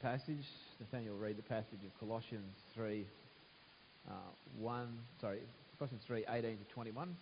passage. Nathaniel will read the passage of Colossians 3, Colossians 3, 18 to 21.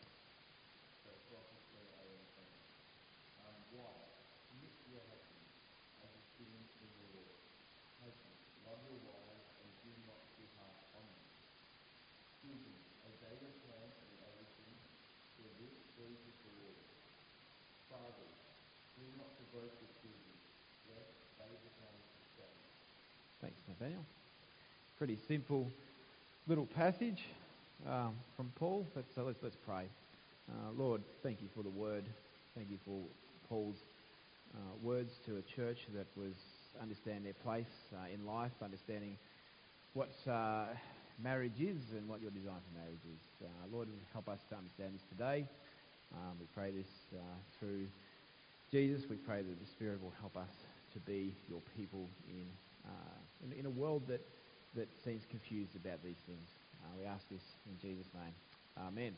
Thanks, Nathaniel. Pretty simple little passage from Paul. Let's pray. Lord, thank you for the word. Thank you for Paul's words to a church that was understand their place in life, understanding what marriage is and what your design for marriage is. Lord, help us to understand this today. We pray this through Jesus. We pray that the Spirit will help us to be your people in a world that seems confused about these things. We ask this in Jesus' name. Amen.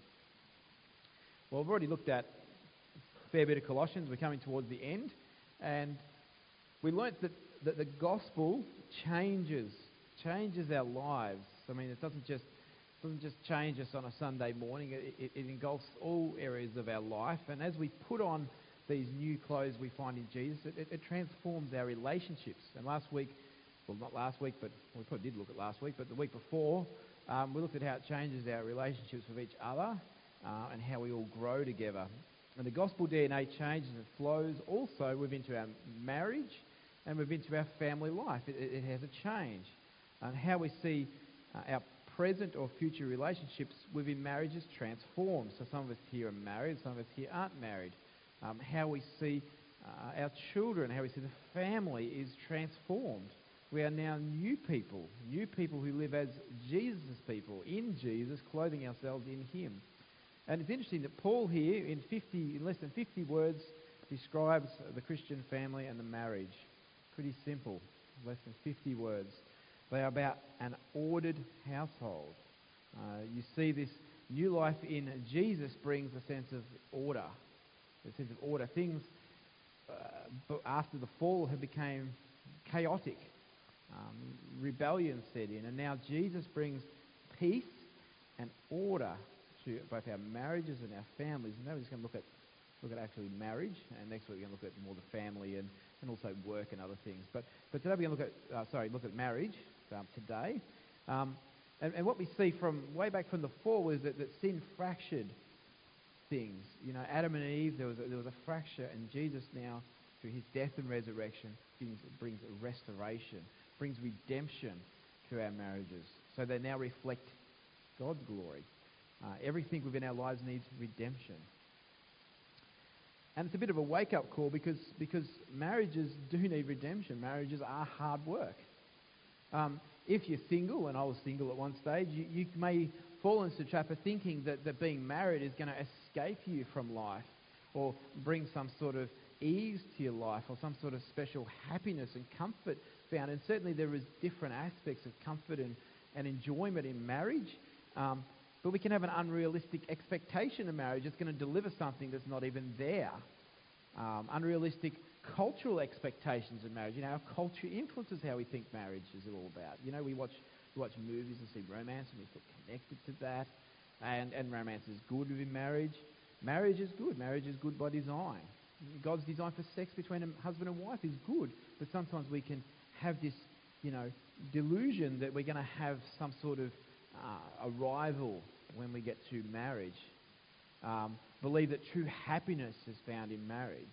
Well, we've already looked at a fair bit of Colossians. We're coming towards the end, and we learnt that the gospel changes our lives. I mean, it doesn't just change us on a Sunday morning. It engulfs all areas of our life, and as we put on these new clothes we find in Jesus, it transforms our relationships. And last week, well, not last week, but we probably did look at last week, but the week before, we looked at how it changes our relationships with each other and how we all grow together. And the gospel DNA changes and flows also within our marriage and within our family life. It has a change. And how we see our present or future relationships within marriage is transformed. So some of us here are married, some of us here aren't married. How we see our children, how we see the family is transformed. We are now new people who live as Jesus' people, in Jesus, clothing ourselves in Him. And it's interesting that Paul here, in less than 50 words, describes the Christian family and the marriage. Pretty simple, less than 50 words. They are about an ordered household. You see, this new life in Jesus brings a sense of order. Things after the fall have become chaotic. Rebellion set in, and now Jesus brings peace and order to both our marriages and our families. And now we're just going to look at actually marriage, and next week we're going to look at more the family and also work and other things. But today we're going to look at marriage today. And what we see from way back from the fall is that sin fractured things. You know, Adam and Eve, there was a fracture, and Jesus now, through His death and resurrection, brings a restoration, brings redemption to our marriages. So they now reflect God's glory. Everything within our lives needs redemption. And it's a bit of a wake-up call because marriages do need redemption. Marriages are hard work. If you're single, and I was single at one stage, you may fall into the trap of thinking that being married is going to escape you from life or bring some sort of ease to your life or some sort of special happiness and comfort found. And certainly there is different aspects of comfort and enjoyment in marriage. But we can have an unrealistic expectation of marriage that's going to deliver something that's not even there. Unrealistic cultural expectations of marriage. You know, our culture influences how we think marriage is all about. You know, we watch movies and see romance and we feel connected to that. And romance is good within marriage. Marriage is good. Marriage is good by design. God's design for sex between a husband and wife is good. But sometimes we can have this, delusion that we're going to have some sort of arrival when we get to marriage. Believe that true happiness is found in marriage.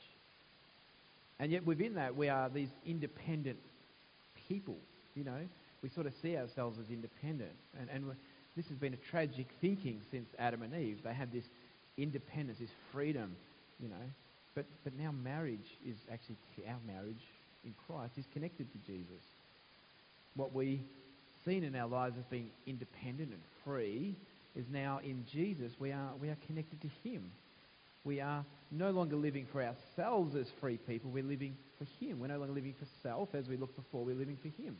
And yet within that, we are these independent people, We sort of see ourselves as independent. And this has been a tragic thinking since Adam and Eve. They had this independence, this freedom, But now marriage is actually, our marriage in Christ is connected to Jesus. What we seen in our lives as being independent and free is now in Jesus we are connected to Him. We are no longer living for ourselves as free people. We're living for Him. We're no longer living for self as we looked before. We're living for Him.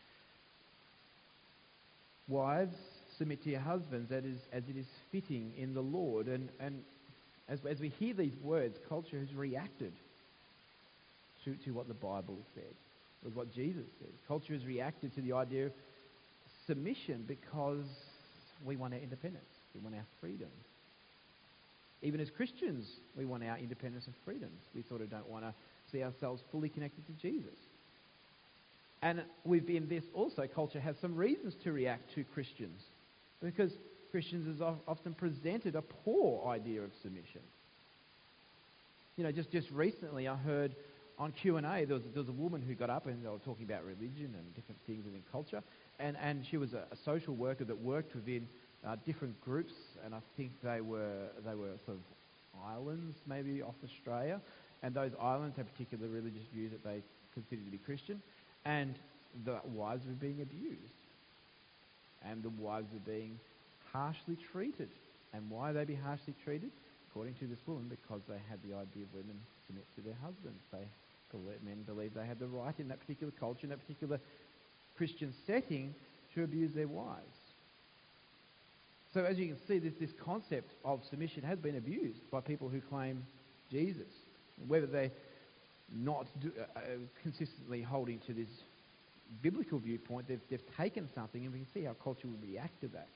Wives, submit to your husbands as it is fitting in the Lord. And as we hear these words, culture has reacted to what the Bible said. with what Jesus says. Culture has reacted to the idea of submission because we want our independence. We want our freedom. Even as Christians, we want our independence and freedoms. We sort of don't want to see ourselves fully connected to Jesus. And within this also, culture has some reasons to react to Christians, because Christians is often presented a poor idea of submission. You know, just recently I heard on Q&A, there was a woman who got up and they were talking about religion and different things within culture, and she was a social worker that worked within different groups, and I think they were sort of islands maybe off Australia, and those islands have particular religious views that they consider to be Christian, and the wives were being abused, and the wives were being harshly treated. And why are they being harshly treated? According to this woman, because they had the idea of women submit to their husbands. Men believe they have the right in that particular culture, in that particular Christian setting, to abuse their wives. So as you can see, this concept of submission has been abused by people who claim Jesus. Whether they're not consistently holding to this biblical viewpoint, they've taken something, and we can see how culture will react to that.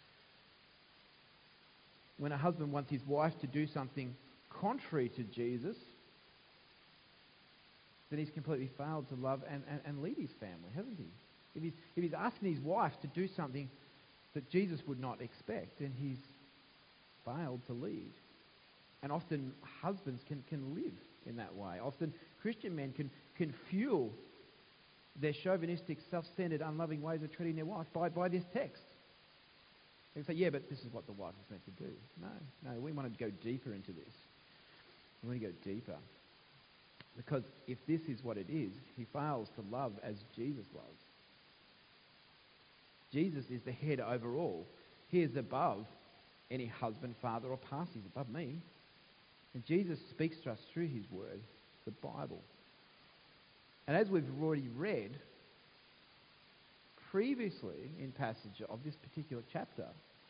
When a husband wants his wife to do something contrary to Jesus, then he's completely failed to love and lead his family, hasn't he? If he's asking his wife to do something that Jesus would not expect, then he's failed to lead. And often husbands can live in that way. Often Christian men can fuel their chauvinistic, self-centered, unloving ways of treating their wife by this text. They say, yeah, but this is what the wife is meant to do. No, we want to go deeper into this. We want to go deeper. Because if this is what it is, he fails to love as Jesus loves. Jesus is the head over all. He is above any husband, father, or pastor. He's above me. And Jesus speaks to us through his word, the Bible. And as we've already read previously in passage of this particular chapter,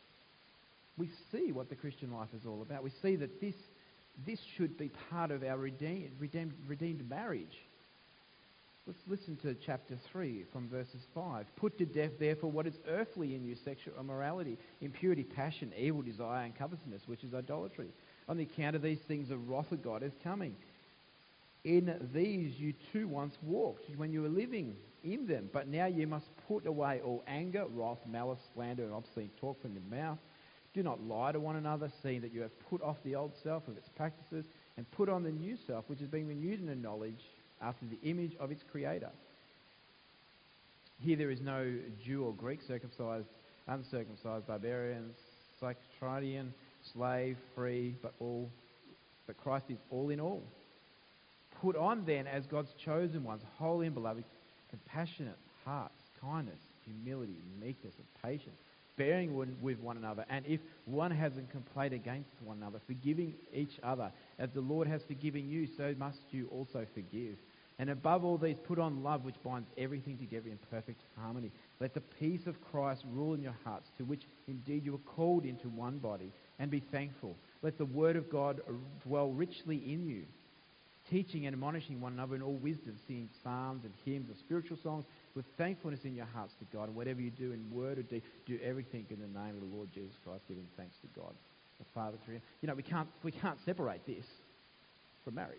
we see what the Christian life is all about. We see that this should be part of our redeemed marriage. Let's listen to chapter 3 from verses 5. Put to death, therefore, what is earthly in you, sexual immorality, impurity, passion, evil desire, and covetousness, which is idolatry. On the account of these things, the wrath of God is coming. In these you too once walked when you were living in them, but now you must put away all anger, wrath, malice, slander, and obscene talk from your mouth. Do not lie to one another, seeing that you have put off the old self with its practices and put on the new self, which is being renewed in the knowledge after the image of its creator. Here there is no Jew or Greek, circumcised, uncircumcised, barbarian, Scythian, slave, free, but Christ is all in all. Put on then as God's chosen ones, holy and beloved, compassionate hearts, kindness, humility, meekness, and patience, bearing with one another, and if one has a complaint against one another, forgiving each other, as the Lord has forgiven you, so must you also forgive. And above all these, put on love, which binds everything together in perfect harmony. Let the peace of Christ rule in your hearts, to which indeed you were called into one body, and be thankful. Let the word of God dwell richly in you, teaching and admonishing one another in all wisdom, singing psalms and hymns and spiritual songs with thankfulness in your hearts to God. And whatever you do in word or deed, do everything in the name of the Lord Jesus Christ, giving thanks to God the Father through him. You know, we can't separate this from marriage.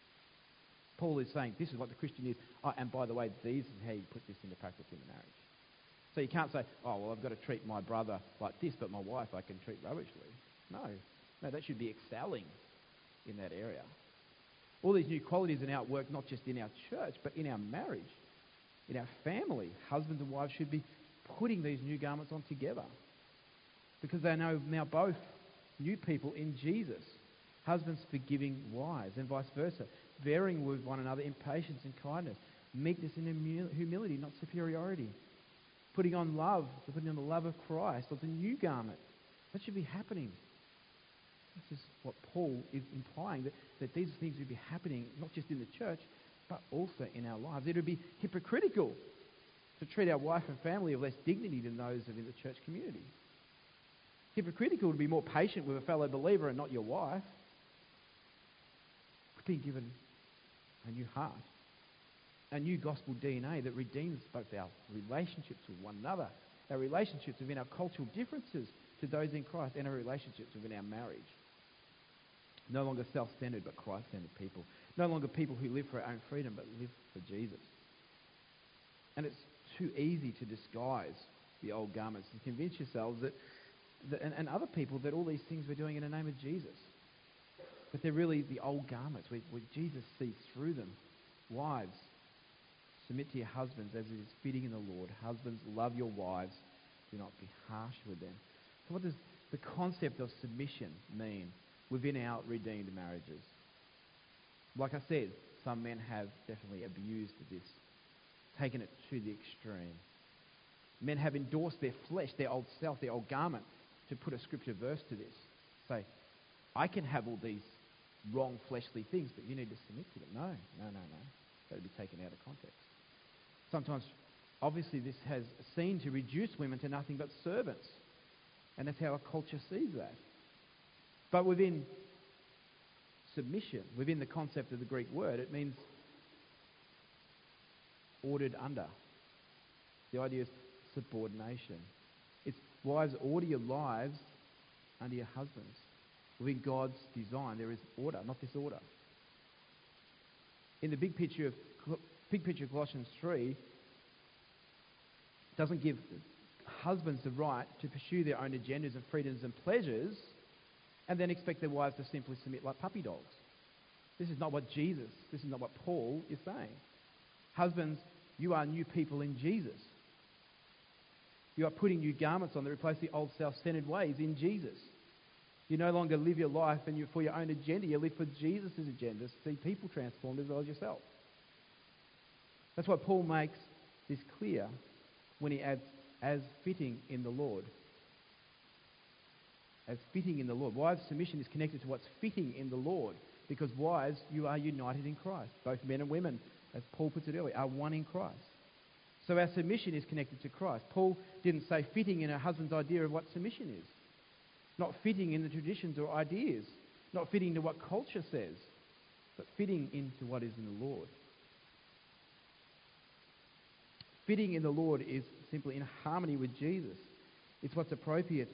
Paul is saying this is what the Christian is. Oh, and by the way, this is how you put this into practice in marriage. So you can't say, oh, well, I've got to treat my brother like this, but my wife I can treat rubbishly. No, that should be excelling in that area. All these new qualities are now at work, not just in our church, but in our marriage, in our family. Husbands and wives should be putting these new garments on together, because they know now both new people in Jesus. Husbands forgiving wives, and vice versa, bearing with one another in patience and kindness, meekness and humility, not superiority. Putting on love, putting on the love of Christ, or the new garment. That should be happening. This is what Paul is implying, that these things would be happening not just in the church, but also in our lives. It would be hypocritical to treat our wife and family of less dignity than those of in the church community. Hypocritical to be more patient with a fellow believer and not your wife. We've been given a new heart. a new gospel DNA that redeems both our relationships with one another, our relationships within our cultural differences to those in Christ, and our relationships within our marriage. No longer self-centered, but Christ-centered people. No longer people who live for our own freedom, but live for Jesus. And it's too easy to disguise the old garments and convince yourselves and other people that all these things we're doing in the name of Jesus. But they're really the old garments where Jesus sees through them. Wives, submit to your husbands as it is fitting in the Lord. Husbands, love your wives. Do not be harsh with them. So what does the concept of submission mean within our redeemed marriages? Like I said, some men have definitely abused this, taken it to the extreme. Men have endorsed their flesh, their old self, their old garment, to put a scripture verse to this. Say, I can have all these wrong fleshly things, but you need to submit to them. No. That would be taken out of context. Sometimes, obviously, this has seen to reduce women to nothing but servants. And that's how our culture sees that. But within submission, within the concept of the Greek word, it means ordered under. The idea is subordination. It's wives, order your lives under your husbands. Within God's design, there is order, not disorder. In the big picture of Colossians 3, doesn't give husbands the right to pursue their own agendas and freedoms and pleasures and then expect their wives to simply submit like puppy dogs. This is not what Paul is saying. Husbands, you are new people in Jesus. You are putting new garments on that replace the old self-centered ways in Jesus. You no longer live your life for your own agenda. You live for Jesus' agenda. See people transformed as well as yourself. That's why Paul makes this clear when he adds, as fitting in the Lord. As fitting in the Lord. Wives' submission is connected to what's fitting in the Lord. Because wives, you are united in Christ. Both men and women, as Paul puts it earlier, are one in Christ. So our submission is connected to Christ. Paul didn't say fitting in a husband's idea of what submission is. Not fitting in the traditions or ideas. Not fitting to what culture says. But fitting into what is in the Lord. Fitting in the Lord is simply in harmony with Jesus. It's what's appropriate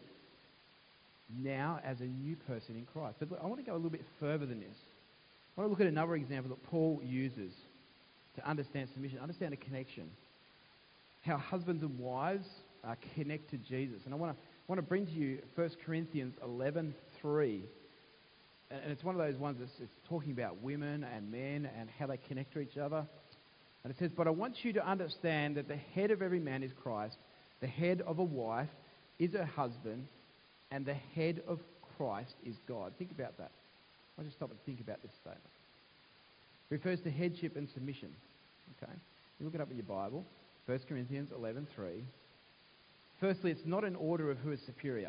now as a new person in Christ. But I want to go a little bit further than this. I want to look at another example that Paul uses to understand submission, understand a connection. How husbands and wives connect to Jesus. And I want to bring to you 1 Corinthians 11:3. And it's one of those ones that's talking about women and men and how they connect to each other. And it says, but I want you to understand that the head of every man is Christ, the head of a wife is her husband, and the head of Christ is God. Think about that. I'll just stop and think about this statement. It refers to headship and submission. Okay? You look it up in your Bible, 1 Corinthians 11:3. Firstly, it's not an order of who is superior.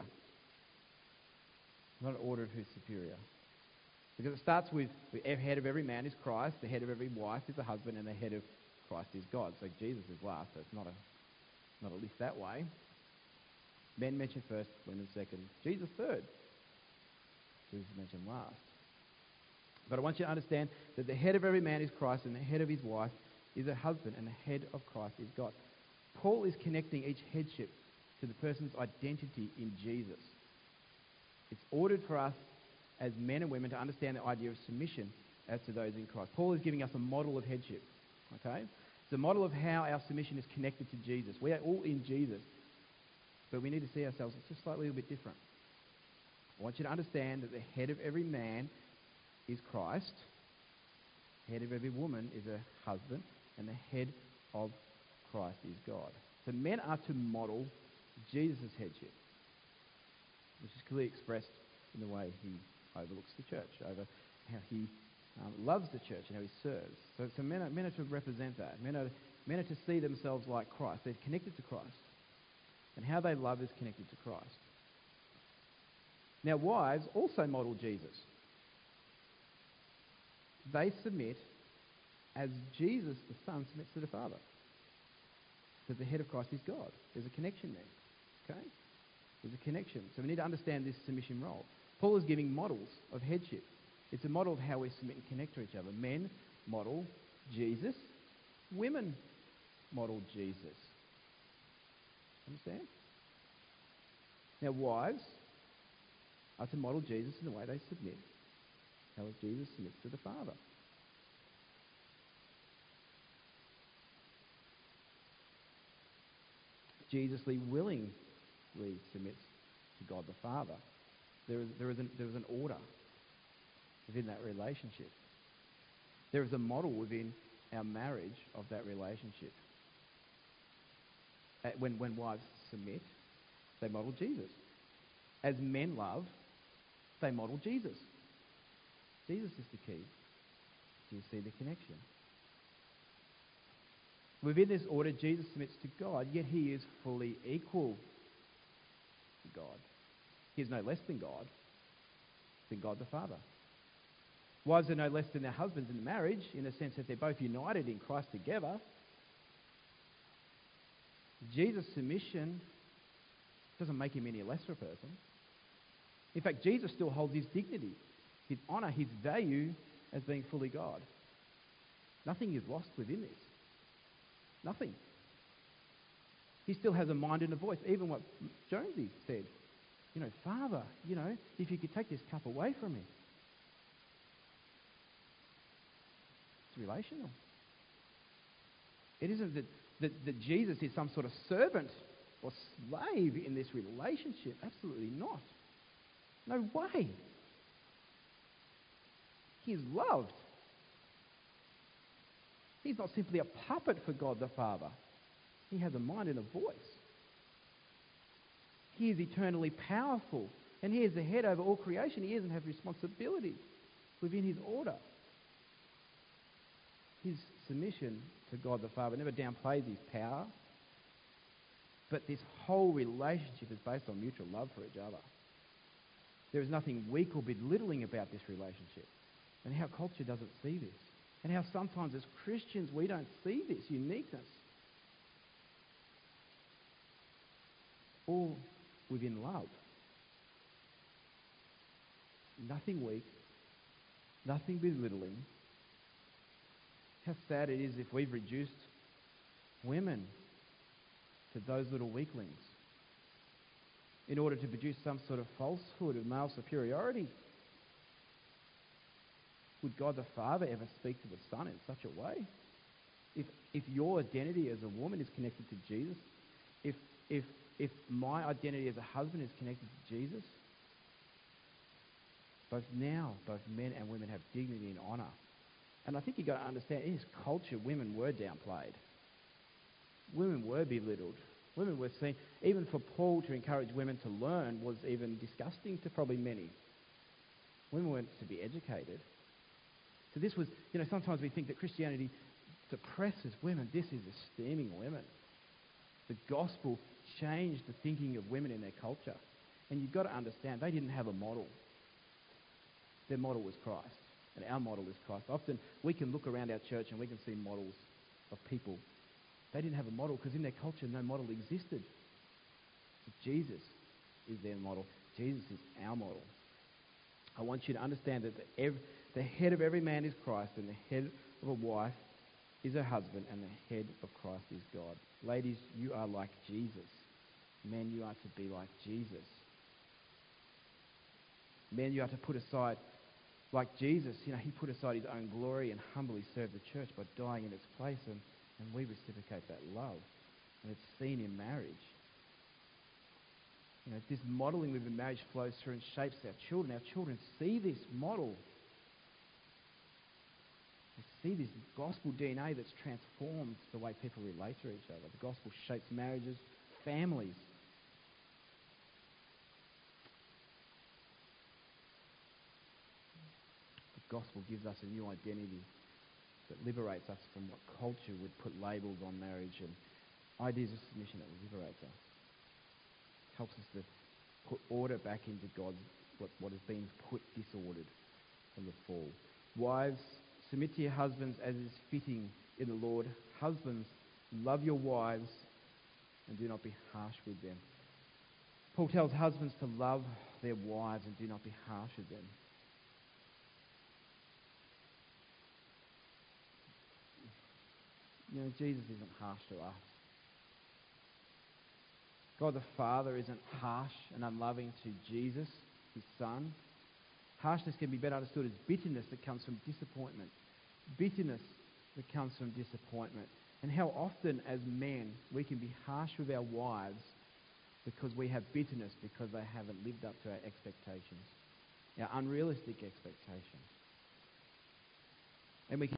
Not an order of who's superior. Because it starts with the head of every man is Christ, the head of every wife is the husband, and the head of Christ is God. So Jesus is last, so it's not a list that way. Men mentioned first, women second, Jesus third. Jesus mentioned last. But I want you to understand that the head of every man is Christ, and the head of his wife is her husband, and the head of Christ is God. Paul is connecting each headship to the person's identity in Jesus. It's ordered for us as men and women to understand the idea of submission as to those in Christ. Paul is giving us a model of headship. Okay? It's a model of how our submission is connected to Jesus. We are all in Jesus, but we need to see ourselves as just slightly a little bit different. I want you to understand that the head of every man is Christ, the head of every woman is a husband, and the head of Christ is God. So men are to model Jesus' headship, which is clearly expressed in the way he overlooks the church, over how he loves the church and how he serves. So men are to represent that. Men are to see themselves like Christ. They're connected to Christ. And how they love is connected to Christ. Now wives also model Jesus. They submit as Jesus, the Son, submits to the Father. Because the head of Christ is God. There's a connection there. Okay? There's a connection. So we need to understand this submission role. Paul is giving models of headship. It's a model of how we submit and connect to each other. Men model Jesus. women model Jesus. Understand? Now, wives are to model Jesus in the way they submit, how Jesus submits to the Father. Jesus willingly submits to God the Father. There is an order within that relationship. There is a model within our marriage of that relationship. When wives submit, they model Jesus. As men love, they model Jesus. Jesus is the key. Do you see the connection? Within this order, Jesus submits to God, yet he is fully equal to God. He is no less than God the Father. Wives are no less than their husbands in marriage, in the sense that they're both united in Christ together. Jesus' submission doesn't make him any less of a person. In fact, Jesus still holds his dignity, his honour, his value as being fully God. Nothing is lost within this. Nothing. He still has a mind and a voice. Even what Jonesy said, Father, if you could take this cup away from me. It's relational. It isn't that Jesus is some sort of servant or slave in this relationship. Absolutely not. No way. He is loved. He's not simply a puppet for God the Father. He has a mind and a voice. He is eternally powerful, and he is the head over all creation. He doesn't have responsibility within his order. His submission to God the Father never downplays his power, but this whole relationship is based on mutual love for each other. There is nothing weak or belittling about this relationship, and how culture doesn't see this, and how sometimes as Christians we don't see this uniqueness. All within love. Nothing weak, nothing belittling. How sad it is if we've reduced women to those little weaklings in order to produce some sort of falsehood of male superiority. Would God the Father ever speak to the Son in such a way? If your identity as a woman is connected to Jesus, if my identity as a husband is connected to Jesus, both men and women have dignity and honour. And I think you've got to understand, in this culture, women were downplayed. Women were belittled. Women were seen, even for Paul to encourage women to learn was even disgusting to probably many. Women weren't to be educated. So this was, sometimes we think that Christianity suppresses women. This is esteeming women. The gospel changed the thinking of women in their culture. And you've got to understand, they didn't have a model. Their model was Christ. And our model is Christ. Often we can look around our church and we can see models of people. They didn't have a model because in their culture no model existed. Jesus is their model. Jesus is our model. I want you to understand that the head of every man is Christ, and the head of a wife is her husband, and the head of Christ is God. Ladies, you are like Jesus. Men, you are to be like Jesus. Men, you are to put aside, like Jesus, he put aside his own glory and humbly served the church by dying in its place, and we reciprocate that love. And it's seen in marriage. This modelling within marriage flows through and shapes our children. Our children see this model. They see this gospel DNA that's transformed the way people relate to each other. The gospel shapes marriages, families. The gospel gives us a new identity that liberates us from what culture would put labels on marriage and ideas of submission that liberates us. Helps us to put order back into God's, what has been put disordered from the fall. Wives, submit to your husbands as is fitting in the Lord. Husbands, love your wives and do not be harsh with them. Paul tells husbands to love their wives and do not be harsh with them. Jesus isn't harsh to us. God the Father isn't harsh and unloving to Jesus, his Son. Harshness can be better understood as bitterness that comes from disappointment. Bitterness that comes from disappointment. And how often as men we can be harsh with our wives because we have bitterness because they haven't lived up to our expectations, our unrealistic expectations. And we can